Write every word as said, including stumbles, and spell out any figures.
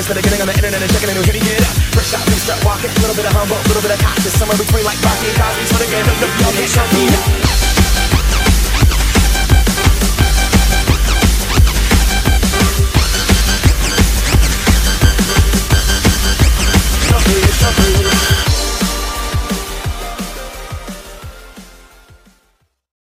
instead of getting on the internet and checking and hitting it up. Fresh out, new start walking, a little bit of humble, a little bit of cautious, somewhere between like Rocky and Cosby, so they can't, no, no, y'all can't show me.